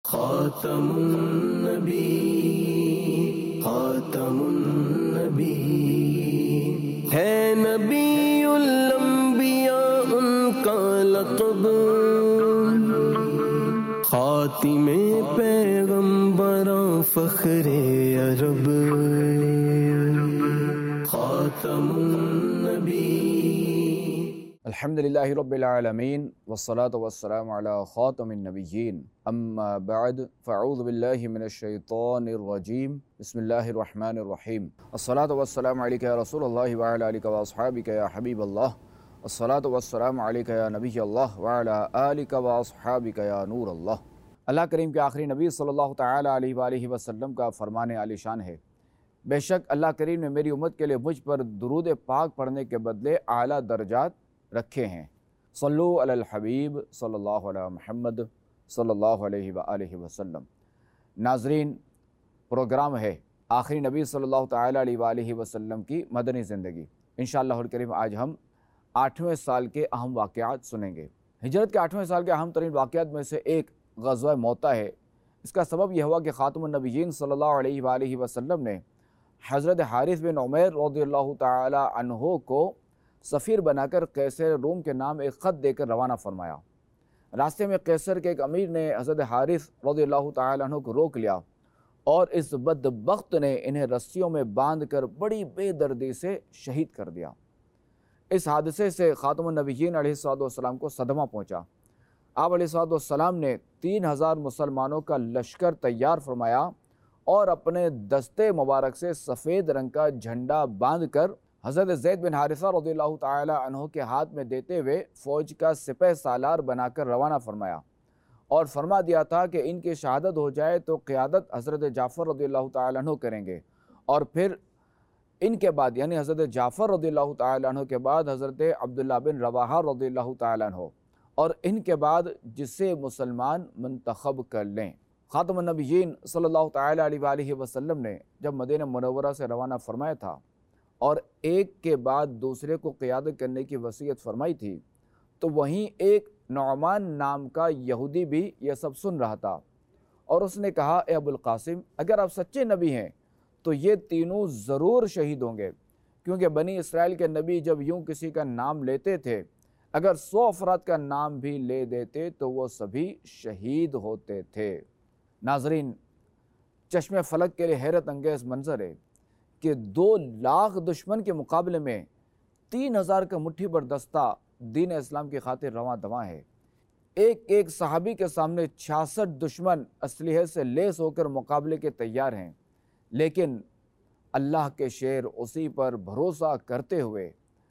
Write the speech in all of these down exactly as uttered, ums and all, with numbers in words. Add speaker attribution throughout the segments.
Speaker 1: خاتم النبی خاتم النبی ہے نبی الانبیاء ان کا لقب، خاتم پیغمبراں فخر عرب، خاتم النبی۔
Speaker 2: الحمدللہ رب العالمین والصلاة والسلام علی خاتم النبیین، اما بعد فاعوذ باللہ من الشیطان الرجیم، بسم اللہ الرحمن الرحیم۔ الصلاة والسلام علیکہ یا رسول اللہ وعلی آلکہ واصحابکہ یا حبیب اللہ، الصلاة والسلام علیکہ یا نبی اللہ وعلی آلکہ واصحابکہ یا نور اللہ۔ اللہ کریم کے آخری نبی صلی اللہ تعالیٰ علیہ وآلہ وسلم کا فرمان عالی شان ہے، بے شک اللہ کریم نے میری امت کے لیے مجھ پر درود پاک پڑھنے کے بدلے اعلیٰ درجات رکھے ہیں۔ صلو علی الحبیب صلی اللہ علیہ محمد صلی اللہ علیہ وآلہ وسلم۔ ناظرین، پروگرام ہے آخری نبی صلی اللہ تعالیٰ علیہ وآلہ وسلم کی مدنی زندگی۔ انشاءاللہ الکریم آج ہم آٹھویں سال کے اہم واقعات سنیں گے۔ ہجرت کے آٹھویں سال کے اہم ترین واقعات میں سے ایک غزوہ موتا ہے۔ اس کا سبب یہ ہوا کہ خاتم النبیین صلی اللہ علیہ وآلہ وسلم نے حضرت حارث بن عمیر رضی اللہ تعالیٰ عنہ کو سفیر بنا کر قیصر روم کے نام ایک خط دے کر روانہ فرمایا۔ راستے میں قیصر کے ایک امیر نے حضرت حارث رضی اللہ تعالیٰ عنہ کو روک لیا اور اس بدبخت نے انہیں رسیوں میں باندھ کر بڑی بے دردی سے شہید کر دیا۔ اس حادثے سے خاتم النبیین علیہ الصلوۃ والسلام کو صدمہ پہنچا۔ آپ علیہ الصلوۃ والسلام نے تین ہزار مسلمانوں کا لشکر تیار فرمایا اور اپنے دستے مبارک سے سفید رنگ کا جھنڈا باندھ کر حضرت زید بن حارثہ رضی اللہ تعالی عنہ کے ہاتھ میں دیتے ہوئے فوج کا سپہ سالار بنا کر روانہ فرمایا اور فرما دیا تھا کہ ان کی شہادت ہو جائے تو قیادت حضرت جعفر رضی اللہ تعالی عنہ کریں گے، اور پھر ان کے بعد یعنی حضرت جعفر رضی اللہ تعالی عنہ کے بعد حضرت عبداللہ بن رواحہ رضی اللہ تعالی عنہ، اور ان کے بعد جسے مسلمان منتخب کر لیں۔ خاتم النبیین صلی اللہ تعالی علیہ وآلہ وسلم نے جب مدینہ منورہ سے روانہ فرمایا تھا اور ایک کے بعد دوسرے کو قیادت کرنے کی وصیت فرمائی تھی، تو وہیں ایک نعمان نام کا یہودی بھی یہ سب سن رہا تھا، اور اس نے کہا، اے ابو القاسم، اگر آپ سچے نبی ہیں تو یہ تینوں ضرور شہید ہوں گے، کیونکہ بنی اسرائیل کے نبی جب یوں کسی کا نام لیتے تھے، اگر سو افراد کا نام بھی لے دیتے تو وہ سبھی شہید ہوتے تھے۔ ناظرین، چشم فلک کے لیے حیرت انگیز منظر ہے کہ دو لاکھ دشمن کے مقابلے میں تین ہزار کا مٹھی بھر دستہ دین اسلام کی خاطر رواں دواں ہے۔ ایک ایک صحابی کے سامنے چھیاسٹھ دشمن اسلحے سے لیس ہو کر مقابلے کے تیار ہیں، لیکن اللہ کے شیر اسی پر بھروسہ کرتے ہوئے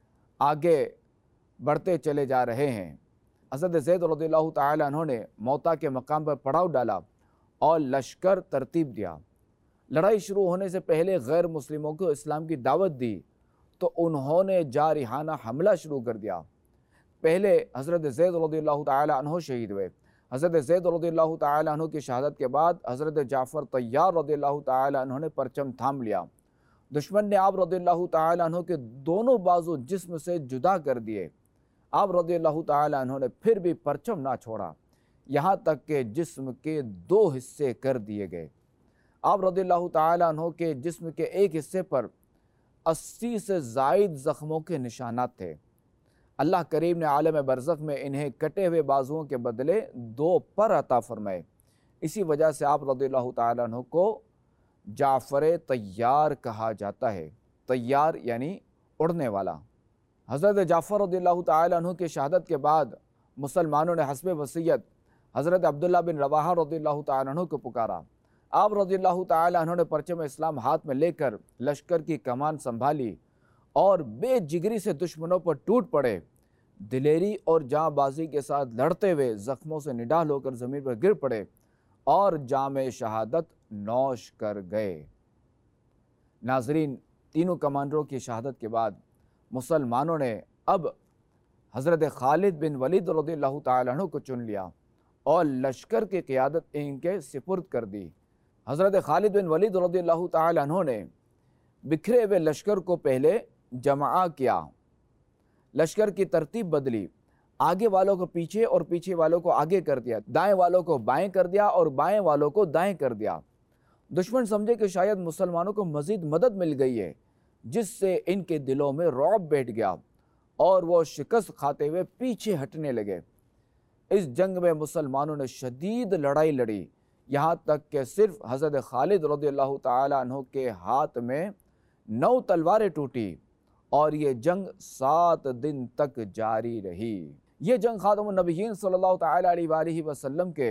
Speaker 2: آگے بڑھتے چلے جا رہے ہیں۔ حضرت زید رضی اللہ تعالی عنہ نے موتا کے مقام پر پڑاؤ ڈالا اور لشکر ترتیب دیا۔ لڑائی شروع ہونے سے پہلے غیر مسلموں کو اسلام کی دعوت دی تو انہوں نے جارحانہ حملہ شروع کر دیا۔ پہلے حضرت زید رضی اللہ تعالی عنہ شہید ہوئے۔ حضرت زید رضی اللہ تعالی عنہ کی شہادت کے بعد حضرت جعفر طیار رضی اللہ تعالی عنہ نے پرچم تھام لیا۔ دشمن نے آپ رضی اللہ تعالی عنہ کے دونوں بازو جسم سے جدا کر دیے۔ آپ رضی اللہ تعالی عنہ نے پھر بھی پرچم نہ چھوڑا، یہاں تک کہ جسم کے دو حصے کر دیے گئے۔ آپ رضی اللہ تعالی عنہ کے جسم کے ایک حصے پر اسی سے زائد زخموں کے نشانات تھے۔ اللہ کریم نے عالم برزخ میں انہیں کٹے ہوئے بازوؤں کے بدلے دو پر عطا فرمائے۔ اسی وجہ سے آپ رضی اللہ تعالی عنہ کو جعفر طیار کہا جاتا ہے۔ طیار یعنی اڑنے والا۔ حضرت جعفر رضی اللہ تعالی عنہ کی شہادت کے بعد مسلمانوں نے حسب وصیت حضرت عبداللہ بن رواحہ رضی اللہ تعالی عنہ کو پکارا۔ آپ رضی اللہ تعالی عنہ نے پرچم اسلام ہاتھ میں لے کر لشکر کی کمان سنبھالی اور بے جگری سے دشمنوں پر ٹوٹ پڑے۔ دلیری اور جاں بازی کے ساتھ لڑتے ہوئے زخموں سے نڈال ہو کر زمین پر گر پڑے اور جام شہادت نوش کر گئے۔ ناظرین، تینوں کمانڈروں کی شہادت کے بعد مسلمانوں نے اب حضرت خالد بن ولید رضی اللہ تعالی عنہ کو چن لیا اور لشکر کی قیادت ان کے سپرد کر دی۔ حضرت خالد بن ولید رضی اللہ تعالی عنہ نے بکھرے ہوئے لشکر کو پہلے جمع کیا، لشکر کی ترتیب بدلی۔ آگے والوں کو پیچھے اور پیچھے والوں کو آگے کر دیا، دائیں والوں کو بائیں کر دیا اور بائیں والوں کو دائیں کر دیا۔ دشمن سمجھے کہ شاید مسلمانوں کو مزید مدد مل گئی ہے، جس سے ان کے دلوں میں رعب بیٹھ گیا اور وہ شکست کھاتے ہوئے پیچھے ہٹنے لگے۔ اس جنگ میں مسلمانوں نے شدید لڑائی لڑی، یہاں تک کہ صرف حضرت خالد رضی اللہ تعالیٰ عنہ کے ہاتھ میں نو تلواریں ٹوٹی اور یہ جنگ سات دن تک جاری رہی۔ یہ جنگ خاتم النبیین صلی اللہ تعالیٰ علیہ وآلہ وسلم کے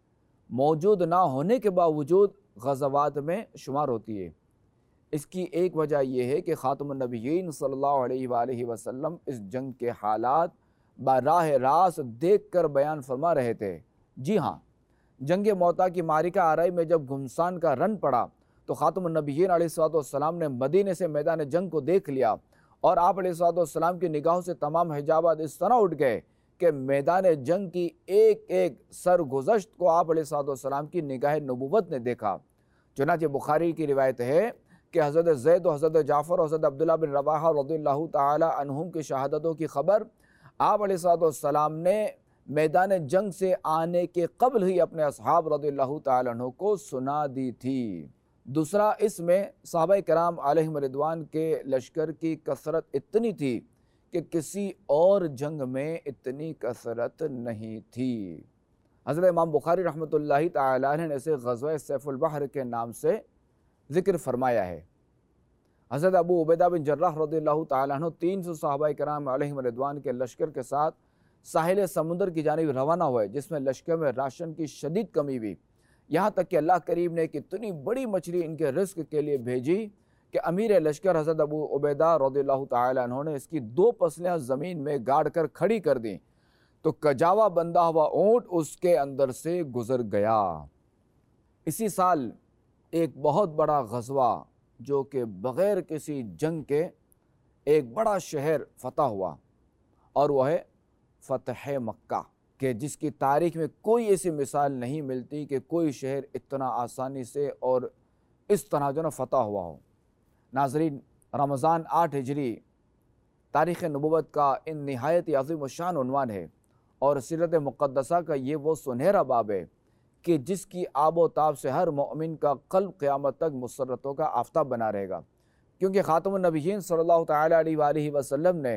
Speaker 2: موجود نہ ہونے کے باوجود غزوات میں شمار ہوتی ہے۔ اس کی ایک وجہ یہ ہے کہ خاتم النبیین صلی اللہ علیہ وآلہ وسلم اس جنگ کے حالات براہ راست دیکھ کر بیان فرما رہے تھے۔ جی ہاں، جنگ موتا کی معرکہ آرائی میں جب گھمسان کا رن پڑا تو خاتم النبیین علیہ السلام نے مدینے سے میدان جنگ کو دیکھ لیا اور آپ علیہ السلام کی نگاہوں سے تمام حجابات اس طرح اٹھ گئے کہ میدان جنگ کی ایک ایک سرگزشت کو آپ علیہ السلام کی نگاہ نبوت نے دیکھا۔ چنانچہ بخاری کی روایت ہے کہ حضرت زید و حضرت جعفر و حضرت عبداللہ بن رواحہ رضی اللہ تعالی عنہم کی شہادتوں کی خبر آپ علیہ السلام نے میدان جنگ سے آنے کے قبل ہی اپنے اصحاب رضی اللہ تعالی عنہ کو سنا دی تھی۔ دوسرا، اس میں صحابہ کرام علیہم رضوان کے لشکر کی کثرت اتنی تھی کہ کسی اور جنگ میں اتنی کثرت نہیں تھی۔ حضرت امام بخاری رحمۃ اللہ تعالی عنہ نے اسے غزوہ سیف البحر کے نام سے ذکر فرمایا ہے۔ حضرت ابو عبیدہ بن جراح رضی اللہ تعالیٰ عنہ تین سو صحابہ کرام علیہم رضوان کے لشکر کے ساتھ ساحل سمندر کی جانب روانہ ہوئے، جس میں لشکر میں راشن کی شدید کمی ہوئی، یہاں تک کہ اللہ کریم نے ایک اتنی بڑی مچھلی ان کے رزق کے لیے بھیجی کہ امیر لشکر حضرت ابو عبیدہ رضی اللہ تعالیٰ عنہ نے اس کی دو پسلیاں زمین میں گاڑ کر کھڑی کر دیں تو کجاوا بندھا ہوا اونٹ اس کے اندر سے گزر گیا۔ اسی سال ایک بہت بڑا غزوہ جو کہ بغیر کسی جنگ کے ایک بڑا شہر فتح ہوا، اور وہ ہے فتح مکہ، کہ جس کی تاریخ میں کوئی ایسی مثال نہیں ملتی کہ کوئی شہر اتنا آسانی سے اور اس طرح جو نا فتح ہوا ہو۔ ناظرین، رمضان آٹھ ہجری تاریخ نبوت کا ان نہایت عظیم الشان عنوان ہے، اور سیرت مقدسہ کا یہ وہ سنہرا باب ہے کہ جس کی آب و تاب سے ہر مومن کا قلب قیامت تک مسرتوں کا آفتاب بنا رہے گا، کیونکہ خاتم النبیین صلی اللہ تعالیٰ علیہ وآلہ وسلم نے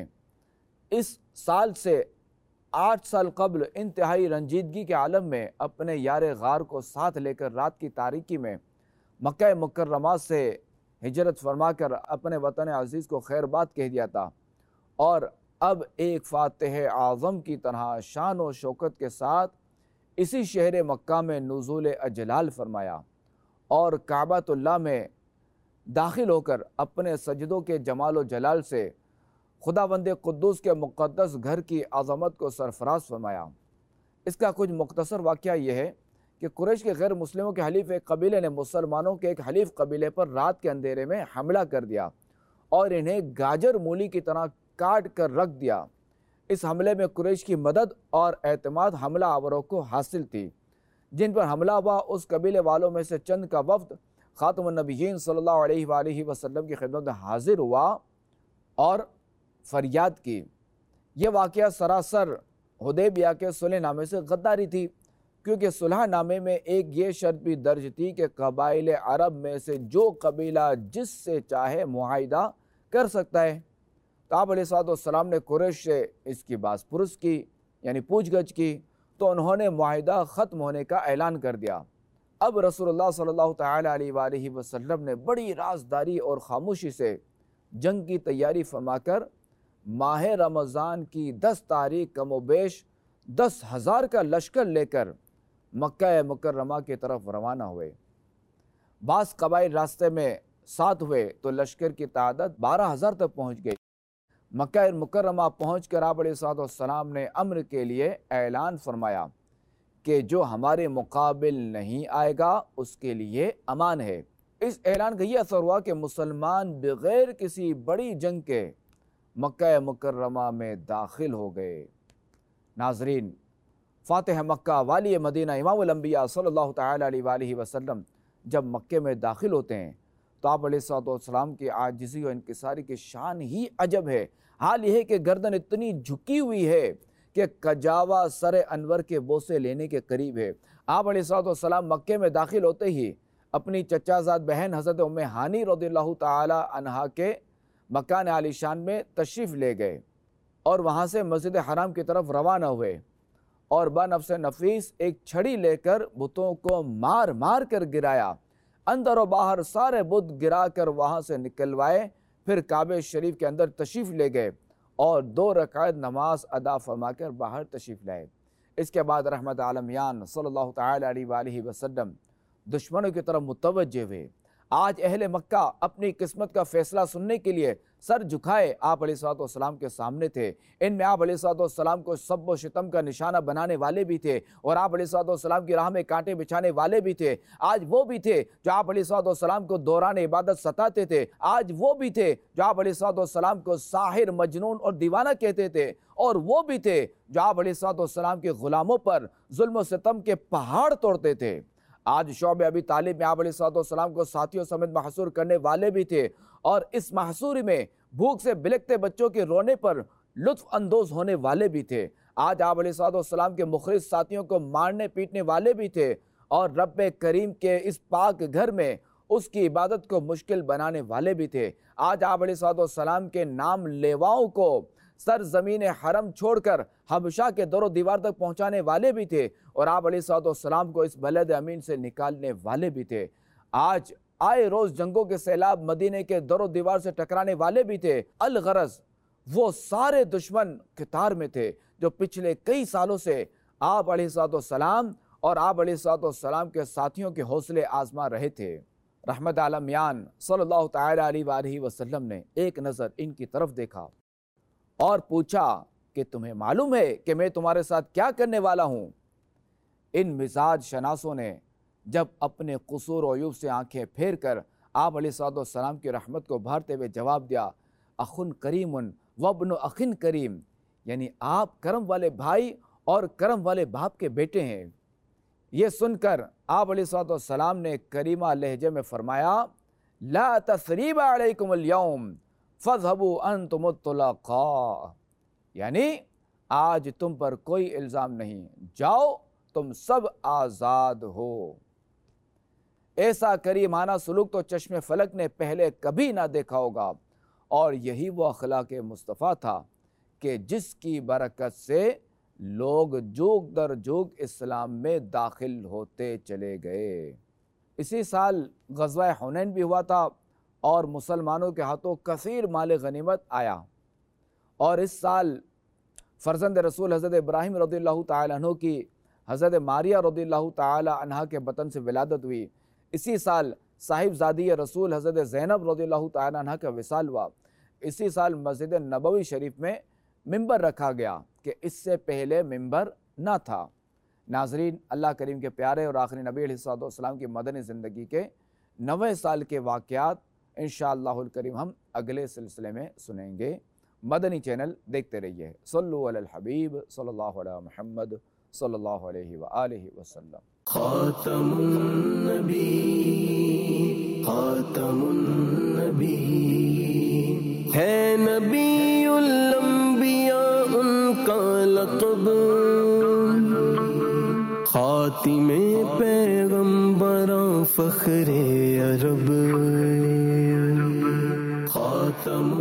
Speaker 2: اس سال سے آٹھ سال قبل انتہائی رنجیدگی کے عالم میں اپنے یار غار کو ساتھ لے کر رات کی تاریکی میں مکہ مکرمہ سے ہجرت فرما کر اپنے وطن عزیز کو خیر بات کہہ دیا تھا، اور اب ایک فاتح اعظم کی طرح شان و شوکت کے ساتھ اسی شہر مکہ میں نزول اجلال فرمایا اور کعبۃ اللہ میں داخل ہو کر اپنے سجدوں کے جمال و جلال سے خداوند قدوس کے مقدس گھر کی عظمت کو سرفراز فرمایا۔ اس کا کچھ مختصر واقعہ یہ ہے کہ قریش کے غیر مسلموں کے حلیف ایک قبیلے نے مسلمانوں کے ایک حلیف قبیلے پر رات کے اندھیرے میں حملہ کر دیا اور انہیں گاجر مولی کی طرح کاٹ کر رکھ دیا۔ اس حملے میں قریش کی مدد اور اعتماد حملہ آوروں کو حاصل تھی، جن پر حملہ ہوا اس قبیلے والوں میں سے چند کا وفد خاتم النبیین صلی اللہ علیہ وآلہ وسلم کی خدمت میں حاضر ہوا اور فریاد کی۔ یہ واقعہ سراسر حدیبیہ کے صلح نامے سے غداری تھی، کیونکہ صلح نامے میں ایک یہ شرط بھی درج تھی کہ قبائل عرب میں سے جو قبیلہ جس سے چاہے معاہدہ کر سکتا ہے۔ تو آپ علیہ السلام نے قریش سے اس کی باز پرس کی، یعنی پوچھ گچھ کی، تو انہوں نے معاہدہ ختم ہونے کا اعلان کر دیا۔ اب رسول اللہ صلی اللہ تعالیٰ علیہ وآلہ وسلم نے بڑی رازداری اور خاموشی سے جنگ کی تیاری فرما کر ماہ رمضان کی دس تاریخ کم و بیش دس ہزار کا لشکر لے کر مکہ مکرمہ کی طرف روانہ ہوئے۔ بعض قبائل راستے میں ساتھ ہوئے تو لشکر کی تعداد بارہ ہزار تک پہنچ گئی۔ مکہ مکرمہ پہنچ کر آپ علیہ السلام نے امر کے لیے اعلان فرمایا کہ جو ہمارے مقابل نہیں آئے گا اس کے لیے امان ہے۔ اس اعلان کا یہ اثر ہوا کہ مسلمان بغیر کسی بڑی جنگ کے مکہ مکرمہ میں داخل ہو گئے۔ ناظرین، فاتح مکہ والی مدینہ امام الانبیاء صلی اللہ تعالیٰ علیہ وآلہ وسلم جب مکے میں داخل ہوتے ہیں تو آپ علیہ السلام کی عاجزی و انکساری کی شان ہی عجب ہے۔ حال یہ ہے کہ گردن اتنی جھکی ہوئی ہے کہ کجاوا سر انور کے بوسے لینے کے قریب ہے۔ آپ علیہ الصلوۃ والسلام مکے میں داخل ہوتے ہی اپنی چچا زاد بہن حضرت ام ہانی رضی اللہ تعالی عنہا کے مکان عالی شان میں تشریف لے گئے اور وہاں سے مسجد حرام کی طرف روانہ ہوئے اور بنفس نفیس ایک چھڑی لے کر بتوں کو مار مار کر گرایا، اندر و باہر سارے بت گرا کر وہاں سے نکلوائے، پھر کعبہ شریف کے اندر تشریف لے گئے اور دو رکعت نماز ادا فرما کر باہر تشریف لائے۔ اس کے بعد رحمت عالمیان صلی اللہ تعالی علیہ وآلہ وسلم دشمنوں کی طرف متوجہ ہوئے۔ آج اہل مکہ اپنی قسمت کا فیصلہ سننے کے لیے سر جھکائے آپ علیہ الصلوۃ والسلام کے سامنے تھے۔ ان میں آپ علیہ الصلوۃ والسلام کو سب و شتم کا نشانہ بنانے والے بھی تھے اور آپ علیہ الصلوۃ والسلام کی راہ میں کانٹے بچھانے والے بھی تھے۔ آج وہ بھی تھے جو آپ علیہ الصلوۃ والسلام کو دوران عبادت ستاتے تھے۔ آج وہ بھی تھے جو آپ علیہ الصلوۃ والسلام کو ساحر، مجنون اور دیوانہ کہتے تھے، اور وہ بھی تھے جو آپ علیہ الصلوۃ والسلام کے غلاموں پر ظلم و ستم کے پہاڑ توڑتے تھے۔ آج شعب ابی طالب میں آپ علیہ الصلوۃ والسلام کو ساتھیوں سمیت محصور کرنے والے بھی تھے، اور اس محصوری میں بھوک سے بلکتے بچوں کے رونے پر لطف اندوز ہونے والے بھی تھے۔ آج آپ علیہ الصلوۃ والسلام کے مخلص ساتھیوں کو مارنے پیٹنے والے بھی تھے، اور رب کریم کے اس پاک گھر میں اس کی عبادت کو مشکل بنانے والے بھی تھے۔ آج آپ علیہ الصلوۃ والسلام کے نام لیواؤں کو سرزمین حرم چھوڑ کر حبشہ کے در و دیوار تک پہنچانے والے بھی تھے، اور آپ علیہ الصلوۃ والسلام کو اس بلد امین سے نکالنے والے بھی تھے۔ آج آئے روز جنگوں کے سیلاب مدینے کے در و دیوار سے ٹکرانے والے بھی تھے۔ الغرض وہ سارے دشمن قطار میں تھے جو پچھلے کئی سالوں سے آپ علیہ الصلوۃ والسلام اور آپ علیہ الصلوۃ والسلام کے ساتھیوں کے حوصلے آزما رہے تھے۔ رحمت عالمیان صلی اللہ تعالی علیہ وآلہ وسلم نے ایک نظر ان کی طرف دیکھا اور پوچھا کہ تمہیں معلوم ہے کہ میں تمہارے ساتھ کیا کرنے والا ہوں؟ ان مزاج شناسوں نے جب اپنے قصور و عیوب سے آنکھیں پھیر کر آپ علیہ الصلوۃ والسلام کی رحمت کو بھارتے ہوئے جواب دیا، اخن کریم وابن اخن کریم، یعنی آپ کرم والے بھائی اور کرم والے باپ کے بیٹے ہیں۔ یہ سن کر آپ علیہ الصلوۃ والسلام نے کریمہ لہجے میں فرمایا، لا تثریب علیکم اليوم فاذهبوا انتم الطلقاء، یعنی آج تم پر کوئی الزام نہیں، جاؤ تم سب آزاد ہو۔ ایسا کریمانہ سلوک تو چشم فلک نے پہلے کبھی نہ دیکھا ہوگا، اور یہی وہ اخلاق مصطفیٰ تھا کہ جس کی برکت سے لوگ جوگ در جوگ اسلام میں داخل ہوتے چلے گئے۔ اسی سال غزوہ حنین بھی ہوا تھا اور مسلمانوں کے ہاتھوں کثیر مال غنیمت آیا، اور اس سال فرزند رسول حضرت ابراہیم رضی اللہ تعالی عنہ کی حضرت ماریہ رضی اللہ تعالی عنہ کے بطن سے ولادت ہوئی۔ اسی سال صاحب زادی رسول حضرت زینب رضی اللہ تعالی عنہ کا وصال ہوا۔ اسی سال مسجد نبوی شریف میں ممبر رکھا گیا کہ اس سے پہلے ممبر نہ تھا۔ ناظرین، اللہ کریم کے پیارے اور آخری نبی علیہ الصلوۃ والسلام کی مدنی زندگی کے نوے سال کے واقعات انشاءاللہ الکریم ہم اگلے سلسلے میں سنیں گے۔ مدنی چینل دیکھتے رہیے۔ صلو علی الحبیب صلی اللہ علیہ محمد صلی اللہ علیہ وآلہ وسلم۔
Speaker 1: خاتم النبی خاتم النبی ہے نبی الانبیاء ان کا لقب، خاتم پیغمبراں فخر عرب، خاتم